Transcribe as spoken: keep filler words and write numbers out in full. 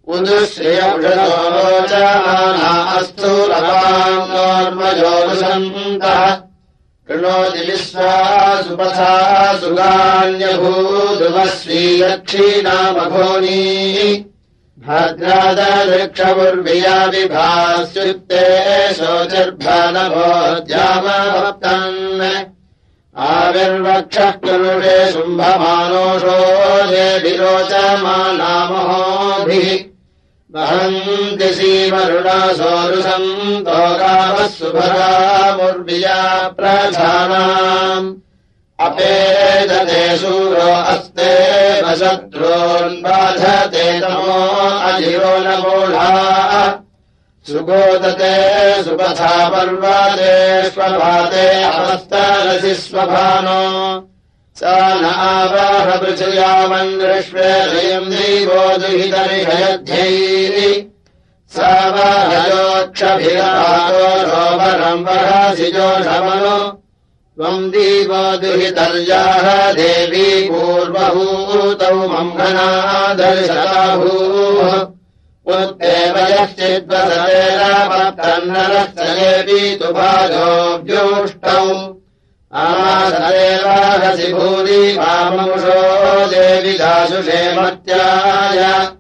उदुश्रियौषधोचाना अस्तु लवाङ्गोर्मजोरुसन्तः कृणोति विश्वा सुपथा सुगान्यभूदुवस्वीयक्षीणामघोनी भद्रादवृक्षपुर्विया विभास्युक्ते शोचिर्भनभोद्यामभक्तन् आविर्वक्षः कुरुषे शुम्भमानोषो विरोचमानामहोभिः वहन्ति सीमरुणासोरुसन्तो गावः सुभरामुर्विया प्रधानाम् अपेदते शूरो अस्ते वशत्रून्बाधते तमो अजिरो न मूढाः सुगोदते सुपथा पर्वते स्वभाते अपस्तरसि स्वभानो स न आवाह पृथिव्यामन्दृष्वेदयम् देवो दुहितरिषयध्यैः स वाहयोक्षभिरातो रोमरम् वहसि जोषमनो त्वम् दीवो दुहितर्याः देवी पूर्वभूतौ मम्भनादर्शताभूः उत्तेव यश्चिद्वसरेरापत्तन्नरस्तरेऽपि तु भाजोऽव्योष्टौ आमासरेवाहसि भूरि वाममुषो देवि दाशुषे मत्याय